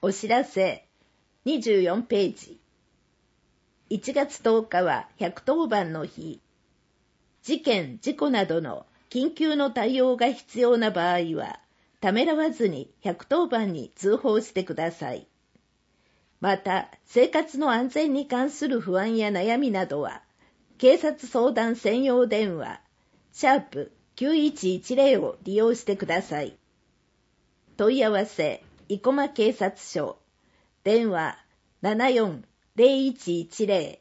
お知らせ24ページ。1月10日は110番の日。事件・事故などの緊急の対応が必要な場合は、ためらわずに110番に通報してください。また、生活の安全に関する不安や悩みなどは、警察相談専用電話、#9110 を利用してください。問い合わせ、生駒警察署、電話74-0110。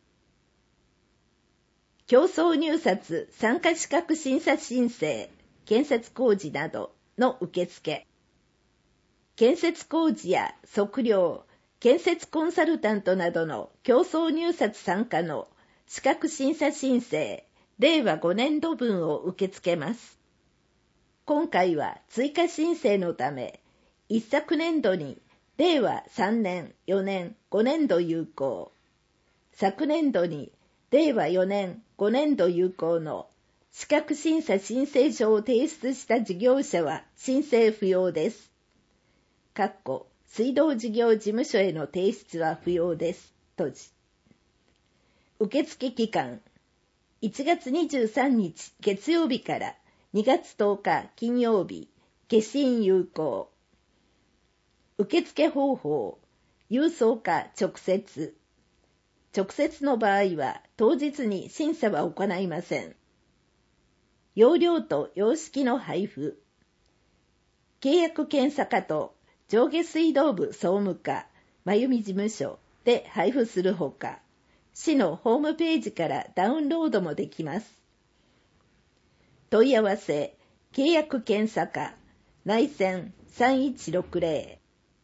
競争入札参加資格審査申請、建設工事などの受付。建設工事や測量、建設コンサルタントなどの競争入札参加の資格審査申請、令和5年度分を受け付けます。今回は追加申請のため、一昨年度に令和3年、4年、5年度有効、昨年度に令和4年、5年度有効の資格審査申請書を提出した事業者は申請不要です。水道事業事務所への提出は不要です。閉じ。受付期間、1月23日月曜日から2月10日金曜日、消印有効。受付方法、郵送か直接。直接の場合は当日に審査は行いません。要領と様式の配布。契約検査課と上下水道部総務課、真由美事務所で配布するほか、市のホームページからダウンロードもできます。問い合わせ、契約検査課、内線3160。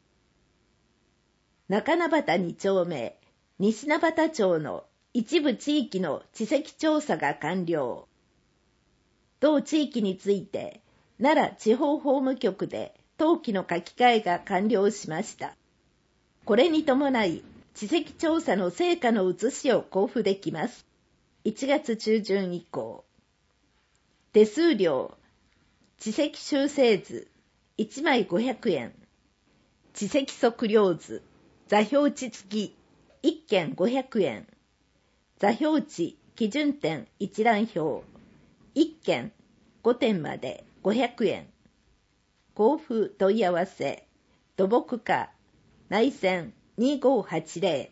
中名端2丁目、西名端町の一部地域の地籍調査が完了。同地域について、奈良地方法務局で登記の書き換えが完了しました。これに伴い、地籍調査の成果の写しを交付できます。1月中旬以降。手数料、地籍修正図、1枚500円。地籍測量図、座標値付き、1件500円。座標値基準点一覧表、1件5点まで500円。交付問い合わせ、土木課、内線2580。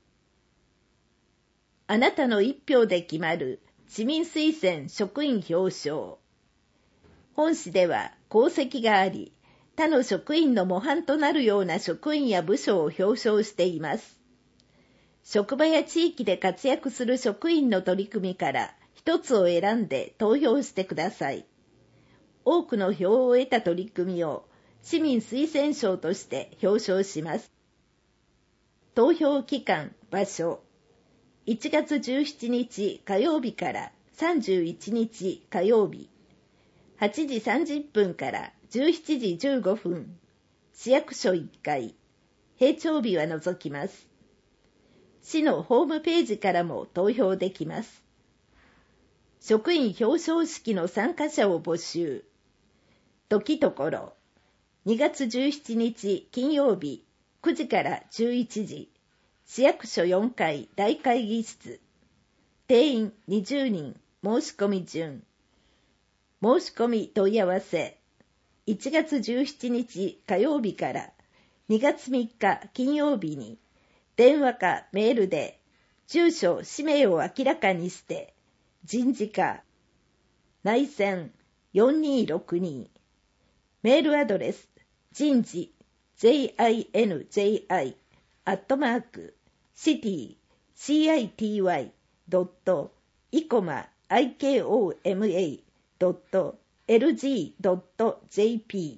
あなたの一票で決まる市民推薦職員表彰。本市では功績があり、他の職員の模範となるような職員や部署を表彰しています。職場や地域で活躍する職員の取り組みから一つを選んで投票してください。多くの票を得た取り組みを市民推薦賞として表彰します。投票期間、場所、1月17日火曜日から31日火曜日、8時30分から17時15分、市役所1階、閉庁日は除きます。市のホームページからも投票できます。職員表彰式の参加者を募集。時ところ、2月17日金曜日9時から11時、市役所4階大会議室。定員20人、申し込み順。申し込み問い合わせ。1月17日火曜日から2月3日金曜日に、電話かメールで住所、氏名を明らかにして、人事課、内線4262、メールアドレス、人事、city.icoma.lg.jp。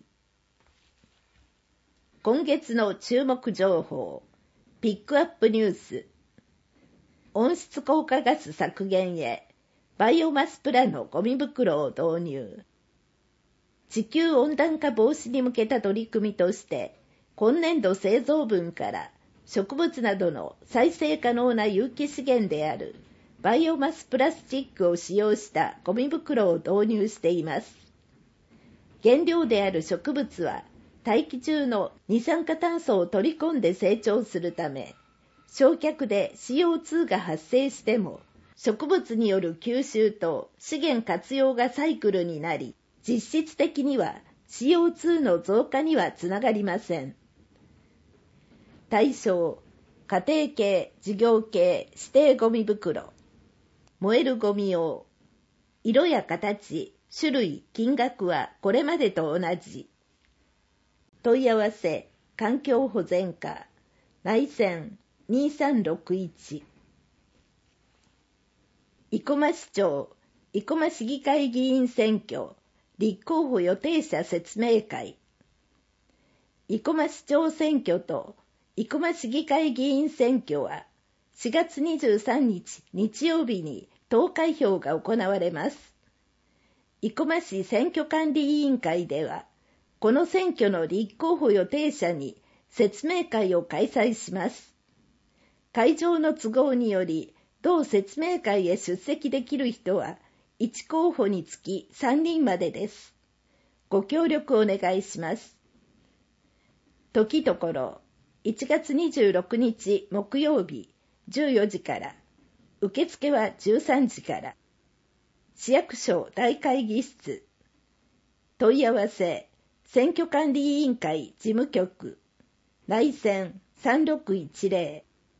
今月の注目情報、ピックアップニュース。温室効果ガス削減へ、バイオマスプラのゴミ袋を導入。地球温暖化防止に向けた取り組みとして、今年度製造分から植物などの再生可能な有機資源であるバイオマスプラスチックを使用したゴミ袋を導入しています。原料である植物は大気中の二酸化炭素を取り込んで成長するため、焼却で CO2 が発生しても、植物による吸収と資源活用がサイクルになり、実質的には CO2 の増加にはつながりません。対象、家庭系、事業系、指定ゴミ袋。燃えるゴミ用。色や形、種類、金額はこれまでと同じ。問い合わせ、環境保全課、内線2361。生駒市長、生駒市議会議員選挙、立候補予定者説明会。生駒市長選挙と生駒市議会議員選挙は4月23日日曜日に投開票が行われます。生駒市選挙管理委員会では、この選挙の立候補予定者に説明会を開催します。会場の都合により、同説明会へ出席できる人は、1候補につき3人までです。ご協力お願いします。時ところ、1月26日木曜日14時から、受付は13時から、市役所大会議室、問い合わせ、選挙管理委員会事務局、内線3610。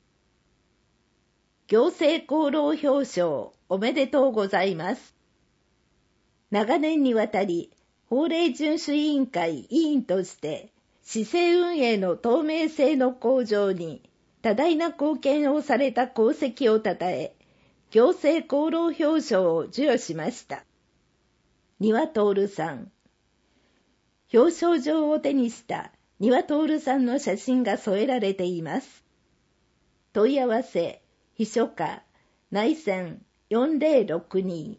行政功労表彰おめでとうございます。長年にわたり、法令遵守委員会委員として、市政運営の透明性の向上に多大な貢献をされた功績をたたえ、行政功労表彰を授与しました。丹羽徹さん。表彰状を手にした丹羽徹さんの写真が添えられています。問い合わせ、秘書課、内線4062。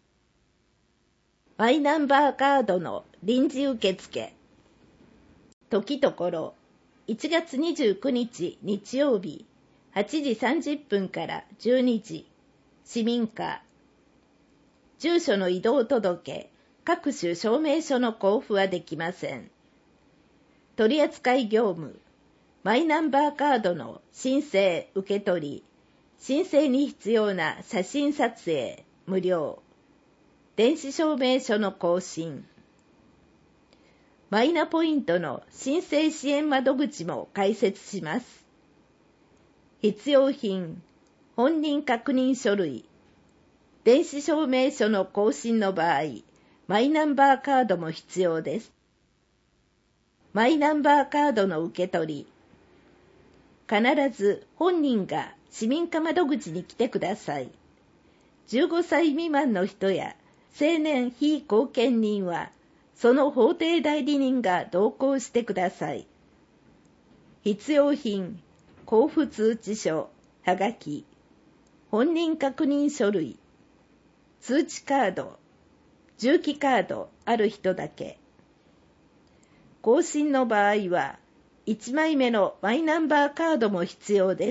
マイナンバーカードの臨時受付。時ところ、1月29日日曜日、8時30分から12時、市民課。住所の移動届、各種証明書の交付はできません。取扱業務、マイナンバーカードの申請受け取り、申請に必要な写真撮影無料。電子証明書の更新。マイナポイントの申請支援窓口も開設します。必要品、本人確認書類。電子証明書の更新の場合、マイナンバーカードも必要です。マイナンバーカードの受け取り。必ず本人が市民課窓口に来てください。15歳未満の人や成年非後見人は、その法定代理人が同行してください。必要品、交付通知書、はがき、本人確認書類、通知カード、重機カードある人だけ。更新の場合は、1枚目のマイナンバーカードも必要です。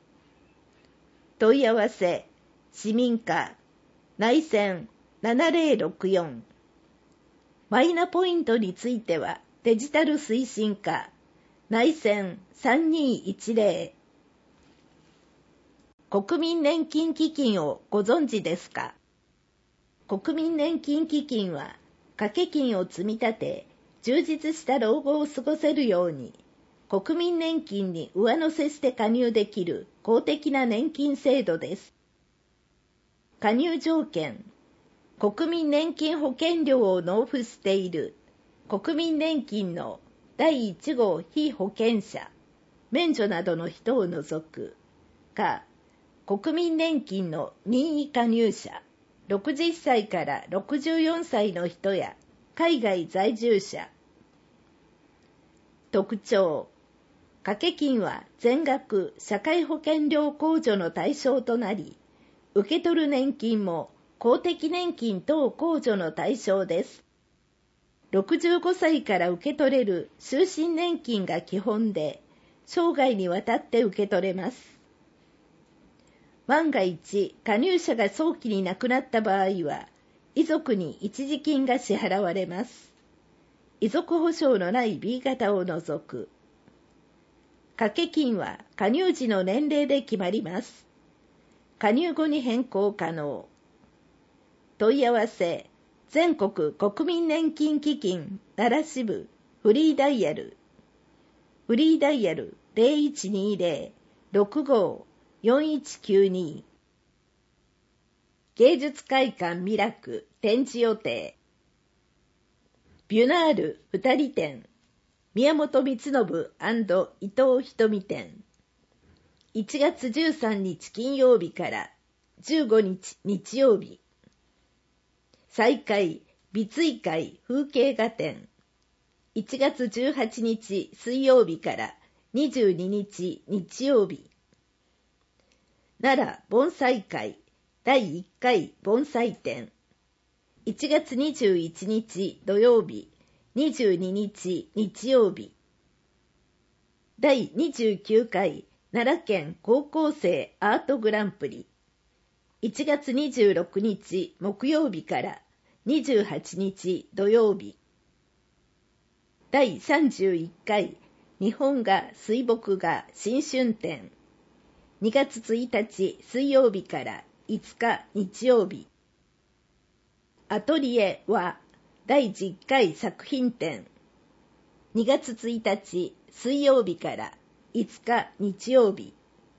問い合わせ、市民課、内線7064。マイナポイントについては、デジタル推進課、内線3210。国民年金基金をご存知ですか？国民年金基金は、掛け金を積み立て、充実した老後を過ごせるように、国民年金に上乗せして加入できる公的な年金制度です。加入条件、国民年金保険料を納付している国民年金の第1号被保険者、免除などの人を除くか、国民年金の任意加入者、60歳から64歳の人や海外在住者。特徴、掛け金は全額社会保険料控除の対象となり、受け取る年金も公的年金等控除の対象です。65歳から受け取れる終身年金が基本で、生涯にわたって受け取れます。万が一、加入者が早期に亡くなった場合は、遺族に一時金が支払われます。 遺族保障のない B 型を除く。掛け金は加入時の年齢で決まります。加入後に変更可能。問い合わせ、全国国民年金基金奈良支部フリーダイヤル。フリーダイヤル 0120-65-4192。芸術会館ミラク展示予定。ビュナール二人展、宮本光信&伊藤瞳展。1月13日金曜日から15日日曜日。再開、美追会風景画展。1月18日水曜日から22日日曜日。奈良盆栽会第1回盆栽展。1月21日土曜日、22日日曜日。第29回奈良県高校生アートグランプリ。1月26日木曜日から28日土曜日。第31回日本画水墨画新春展。2月1日水曜日から5日日曜日。アトリエは第10回作品展。2月1日水曜日から5日日曜日。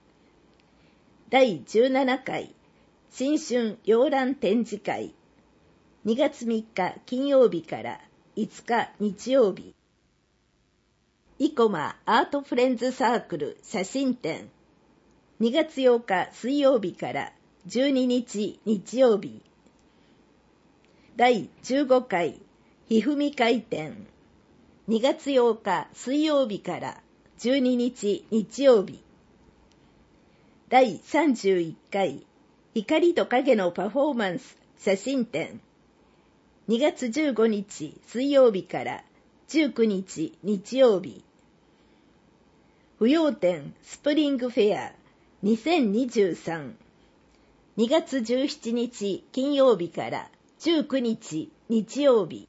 第17回新春洋覧展示会。2月3日金曜日から5日日曜日。生駒アートフレンズサークル写真展。2月8日水曜日から12日日曜日。第15回ひふみ会展。2月8日水曜日から12日日曜日。第31回光と影のパフォーマンス写真展。2月15日水曜日から19日日曜日。不要展スプリングフェア2023。2月17日金曜日から19日日曜日。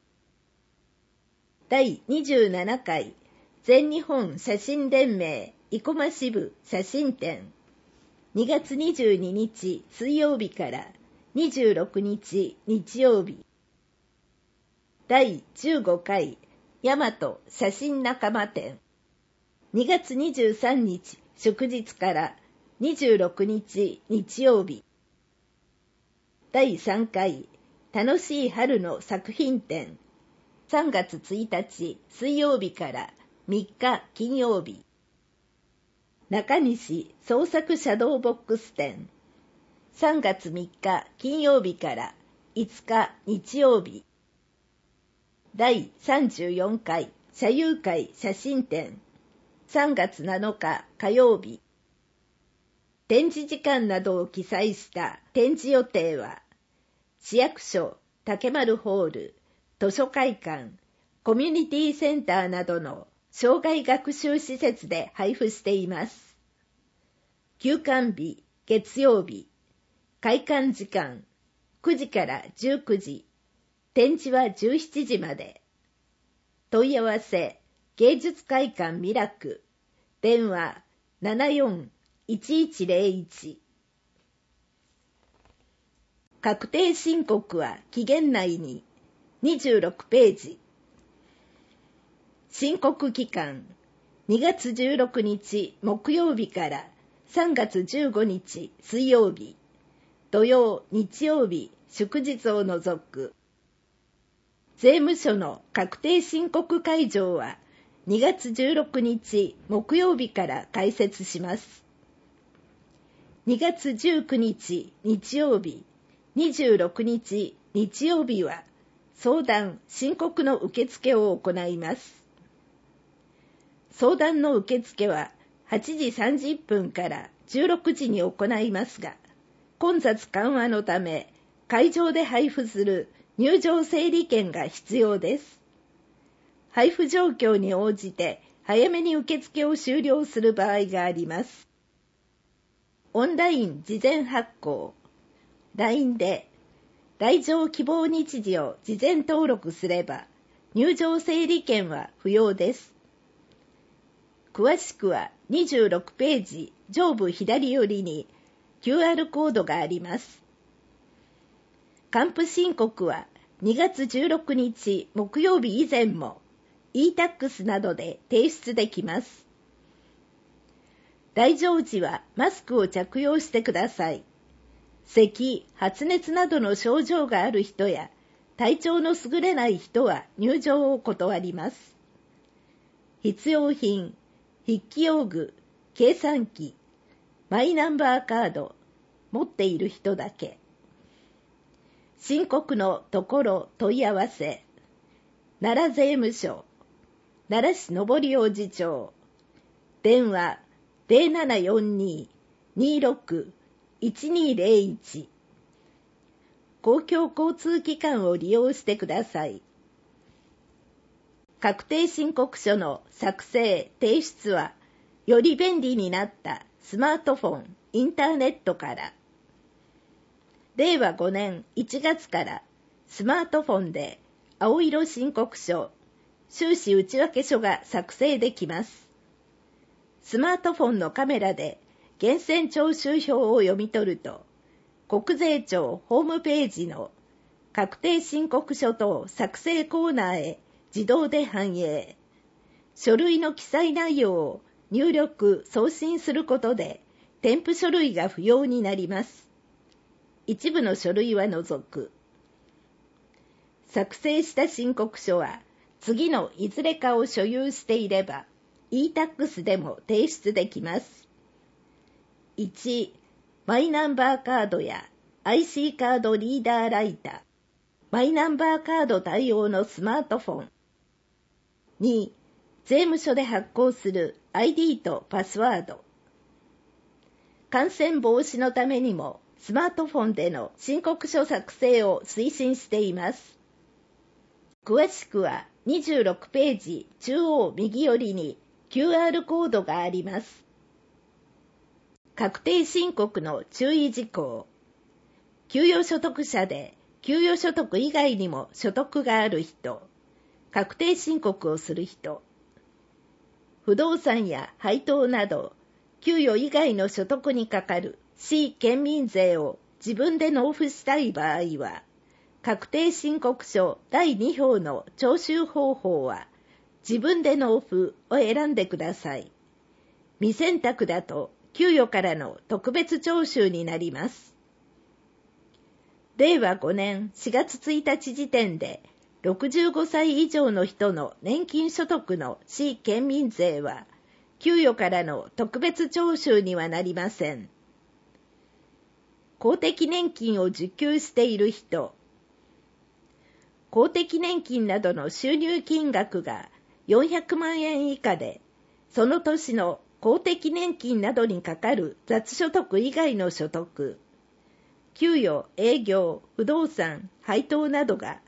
第27回全日本写真連盟生駒支部写真展。2月22日水曜日から26日日曜日。第15回大和写真仲間展。2月23日祝日から26日日曜日。第3回楽しい春の作品展。3月1日水曜日から3日金曜日。中西創作シャドーボックス展。3月3日金曜日から5日日曜日。第34回写遊会写真展。3月7日火曜日。展示時間などを記載した展示予定は、市役所、竹丸ホール、図書会館、コミュニティセンターなどの生涯学習施設で配布しています。休館日、月曜日。開館時間、9時から19時。展示は17時まで。問い合わせ、芸術会館ミラク。電話、74-1101。確定申告は期限内に。26ページ。申告期間、2月16日木曜日から3月15日水曜日。土曜、日曜日、祝日を除く。税務署の確定申告会場は2月16日木曜日から開設します。2月19日日曜日、26日日曜日は相談・申告の受付を行います。相談の受付は8時30分から16時に行いますが、混雑緩和のため会場で配布する入場整理券が必要です。配布状況に応じて早めに受付を終了する場合があります。オンライン事前発行。LINE で来場希望日時を事前登録すれば、 入場整理券は不要です。詳しくは26ページ上部左寄りに QR コードがあります。還付申告は2月16日木曜日以前も e-tax などで提出できます。来場時はマスクを着用してください。咳、発熱などの症状がある人や体調の優れない人は入場を断ります。必要品、筆記用具、計算機、マイナンバーカード、持っている人だけ。申告のところ問い合わせ、奈良税務署、奈良市上王子町、電話 0742-26-1201、公共交通機関を利用してください。確定申告書の作成・提出は、より便利になったスマートフォン、インターネットから。令和5年1月からスマートフォンで青色申告書、収支内訳書が作成できます。スマートフォンのカメラで源泉徴収票を読み取ると、国税庁ホームページの確定申告書等作成コーナーへ自動で反映。書類の記載内容を入力・送信することで添付書類が不要になります。一部の書類は除く。作成した申告書は次のいずれかを所有していれば e-tax でも提出できます。1、マイナンバーカードや IC カードリーダーライター、マイナンバーカード対応のスマートフォン。2、税務署で発行する ID とパスワード。感染防止のためにもスマートフォンでの申告書作成を推進しています。詳しくは26ページ中央右寄りに QR コードがあります。確定申告の注意事項。給与所得者で給与所得以外にも所得がある人、確定申告をする人、不動産や配当など給与以外の所得にかかる市県民税を自分で納付したい場合は、確定申告書第2票の徴収方法は自分で納付を選んでください。未選択だと給与からの特別徴収になります。令和5年4月1日時点で65歳以上の人の年金所得の市県民税は給与からの特別徴収にはなりません。公的年金を受給している人、公的年金などの収入金額が400万円以下で、その年の公的年金などにかかる雑所得以外の所得、給与、営業、不動産、配当などが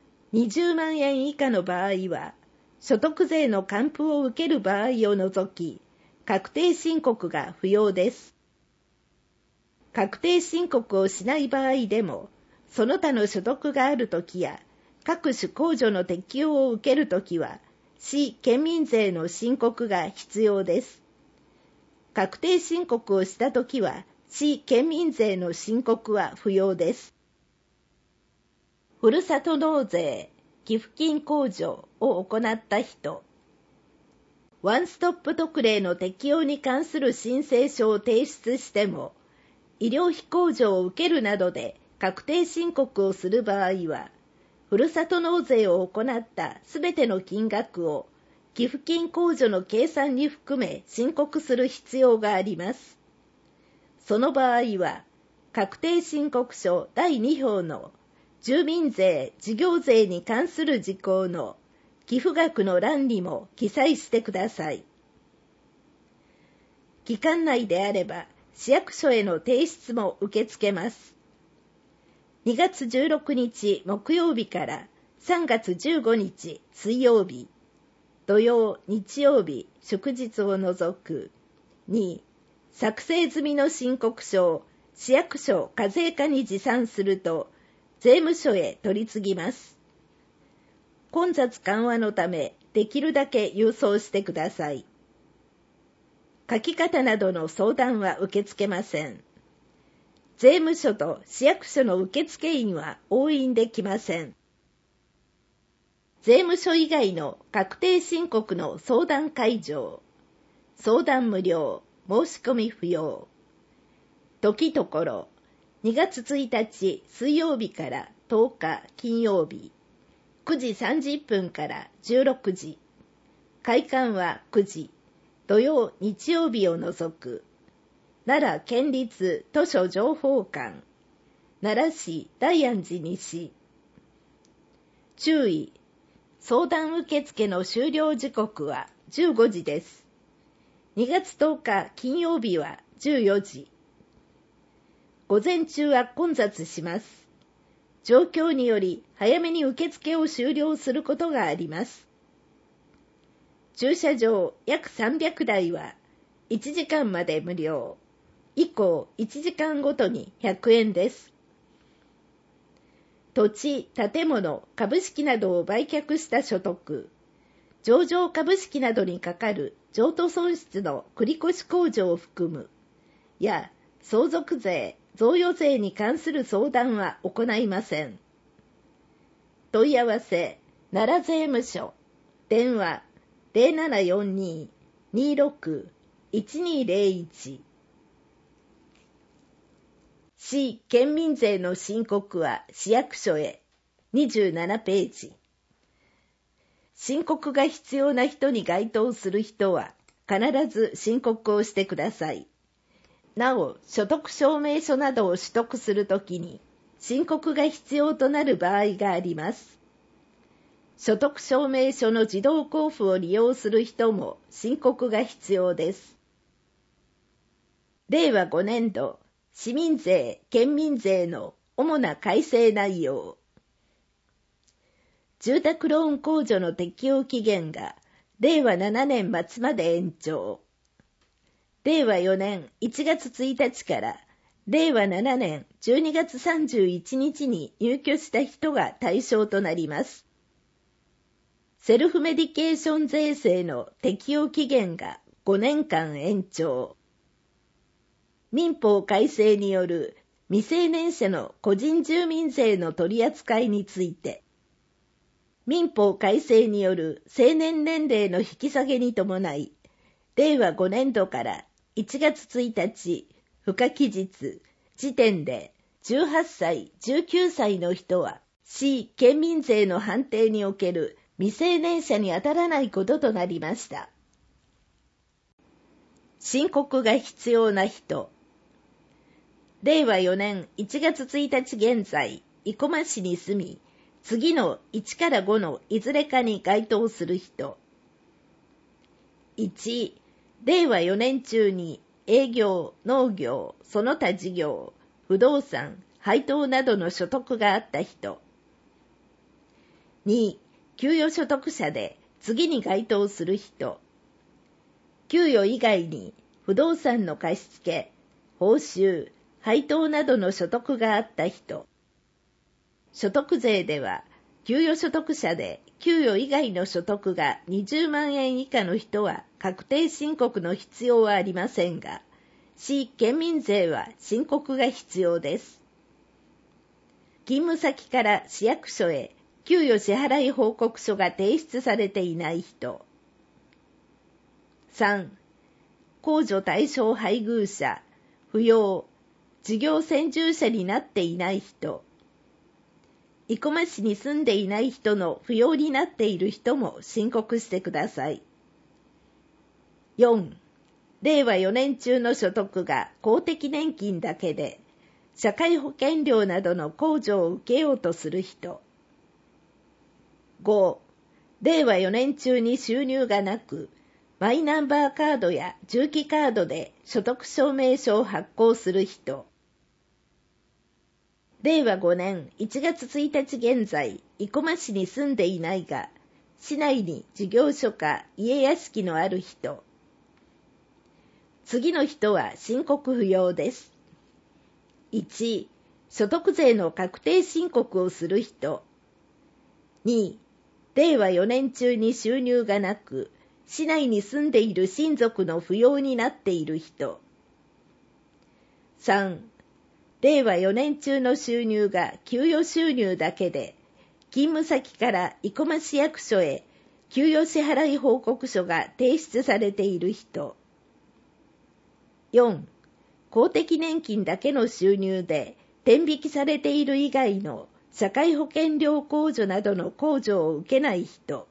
20万円以下の場合は、所得税の還付を受ける場合を除き、確定申告が不要です。確定申告をしない場合でも、その他の所得があるときや、各種控除の適用を受けるときは、市県民税の申告が必要です。確定申告をしたときは、市県民税の申告は不要です。ふるさと納税、寄付金控除を行った人、ワンストップ特例の適用に関する申請書を提出しても、医療費控除を受けるなどで確定申告をする場合は、ふるさと納税を行ったすべての金額を寄付金控除の計算に含め申告する必要があります。その場合は、確定申告書第2票の住民税・事業税に関する事項の寄付額の欄にも記載してください。期間内であれば、市役所への提出も受け付けます。2月16日木曜日から3月15日水曜日、土曜、日曜日、祝日を除く。2、作成済みの申告書を市役所課税課に持参すると、税務署へ取り次ぎます。 混雑緩和のためできるだけ郵送してください。書き方などの相談は受け付けません。税務署と市役所の受付員は押印できません。税務署以外の確定申告の相談会場、相談無料、申し込み不要。時ところ、2月1日水曜日から10日金曜日、9時30分から16時。開館は9時、土曜日曜日を除く。奈良県立図書情報館、奈良市大安寺西。注意、相談受付の終了時刻は15時です。2月10日金曜日は14時。午前中は混雑します。状況により早めに受付を終了することがあります。駐車場約300台は1時間まで無料。以降1時間ごとに100円です。土地、建物、株式などを売却した所得、上場株式などにかかる譲渡損失の繰越控除を含む、や相続税、贈与税に関する相談は行いません。問い合わせ、奈良税務署、電話 0742-26-1201。市県民税の申告は市役所へ。27ページ。申告が必要な人に該当する人は必ず申告をしてください。なお、所得証明書などを取得するときに申告が必要となる場合があります。所得証明書の自動交付を利用する人も申告が必要です。令和5年度市民税・県民税の主な改正内容。住宅ローン控除の適用期限が令和7年末まで延長。令和4年1月1日から令和7年12月31日に入居した人が対象となります。セルフメディケーション税制の適用期限が5年間延長。民法改正による未成年者の個人住民税の取り扱いについて、民法改正による成年年齢の引き下げに伴い、令和5年度から1月1日、付加期日、時点で18歳、19歳の人は、市県民税の判定における未成年者に当たらないこととなりました。申告が必要な人。令和4年1月1日現在、生駒市に住み、次の1から5のいずれかに該当する人。1、令和4年中に営業、農業、その他事業、不動産、配当などの所得があった人。2、給与所得者で次に該当する人。給与以外に不動産の貸付、報酬、配当などの所得があった人。所得税では、給与所得者で給与以外の所得が20万円以下の人は確定申告の必要はありませんが、市県民税は申告が必要です。勤務先から市役所へ給与支払い報告書が提出されていない人。3、控除対象配偶者、扶養、事業専従者になっていない人。生駒市に住んでいない人の扶養になっている人も申告してください。4、令和4年中の所得が公的年金だけで、社会保険料などの控除を受けようとする人。5、令和4年中に収入がなく、マイナンバーカードや重機カードで所得証明書を発行する人。令和5年1月1日現在、生駒市に住んでいないが、市内に事業所か家屋敷のある人。次の人は申告不要です。1、所得税の確定申告をする人。2、 令和4年中に収入がなく、市内に住んでいる親族の扶養になっている人。3、令和4年中の収入が給与収入だけで、勤務先から生駒市役所へ給与支払い報告書が提出されている人。4、公的年金だけの収入で天引きされている以外の社会保険料控除などの控除を受けない人。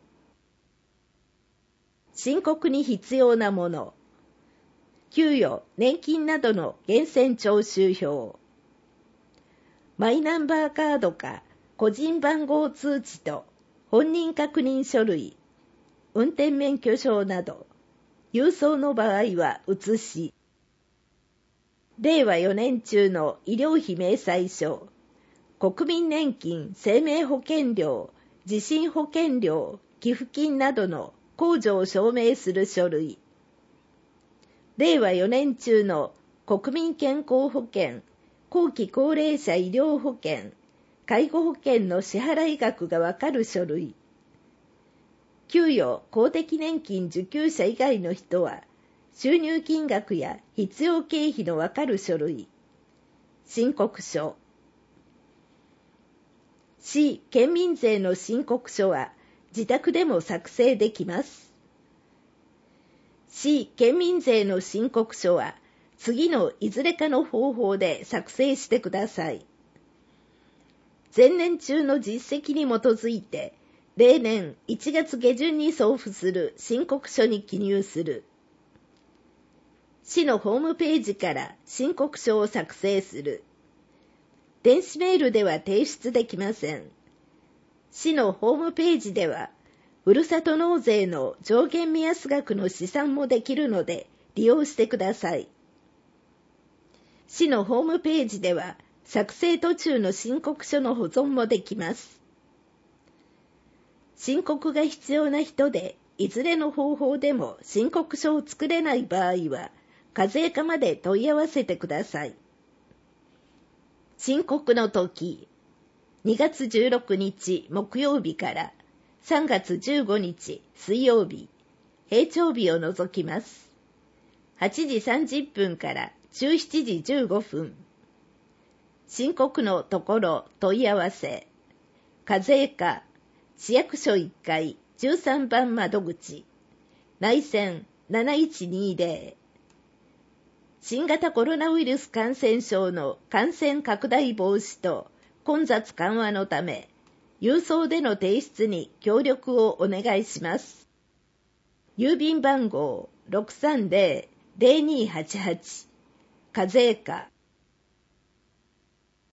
申告に必要なもの。給与、年金などの源泉徴収票。マイナンバーカードか個人番号通知と本人確認書類、運転免許証など、郵送の場合は写し。令和4年中の医療費明細書、国民年金、生命保険料、地震保険料、寄付金などの控除を証明する書類。令和4年中の国民健康保険、後期高齢者医療保険、介護保険の支払い額がわかる書類。給与・公的年金受給者以外の人は、収入金額や必要経費のわかる書類。申告書。市・県民税の申告書は自宅でも作成できます。市・県民税の申告書は次のいずれかの方法で作成してください。前年中の実績に基づいて、例年1月下旬に送付する申告書に記入する。市のホームページから申告書を作成する。電子メールでは提出できません。市のホームページでは、ふるさと納税の上限目安額の試算もできるので利用してください。市のホームページでは、作成途中の申告書の保存もできます。申告が必要な人で、いずれの方法でも申告書を作れない場合は、課税課まで問い合わせてください。申告の時、2月16日木曜日から3月15日水曜日、平常日を除きます。8時30分から17時15分。申告のところ問い合わせ。課税課、市役所1階13番窓口。内線7120。新型コロナウイルス感染症の感染拡大防止と混雑緩和のため、郵送での提出に協力をお願いします。郵便番号 630-0288 課税課